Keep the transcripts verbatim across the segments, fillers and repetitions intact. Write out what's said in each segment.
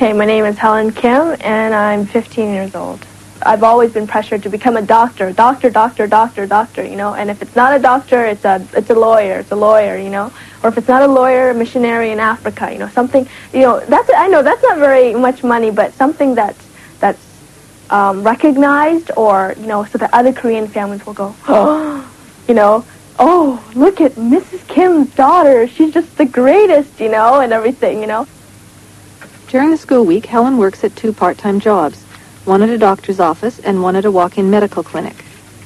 Okay, my name is Helen Kim, and I'm fifteen years old. I've always been pressured to become a doctor, doctor, doctor, doctor, doctor, you know, and if it's not a doctor, it's a, it's a lawyer, it's a lawyer, you know, or if it's not a lawyer, a missionary in Africa, you know, something, you know, that's, I know that's not very much money, but something that's, that's um, recognized, or, you know, so that other Korean families will go, oh, you know, oh, look at Missus Kim's daughter, she's just the greatest, you know, and everything, you know. During the school week, Helen works at two part-time jobs, one at a doctor's office and one at a walk-in medical clinic.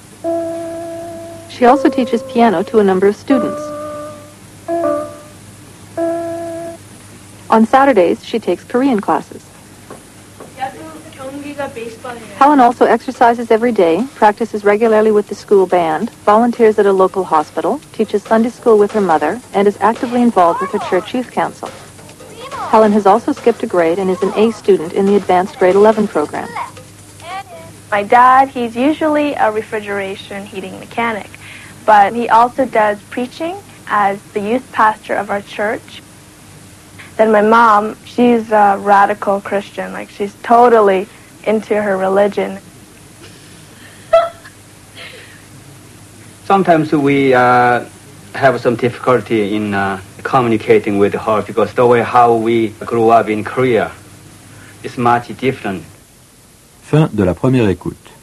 She also teaches piano to a number of students. On Saturdays, she takes Korean classes. Helen also exercises every day, practices regularly with the school band, volunteers at a local hospital, teaches Sunday school with her mother, and is actively involved with her church youth council. Helen has also skipped a grade and is an A student in the advanced grade eleven program. My dad, he's usually a refrigeration heating mechanic, but he also does preaching as the youth pastor of our church. Then my mom, she's a radical Christian, like she's totally into her religion. Sometimes we uh, have some difficulty in uh, communicating with her because the way how we grew up in Korea is much different. Fin de la première écoute.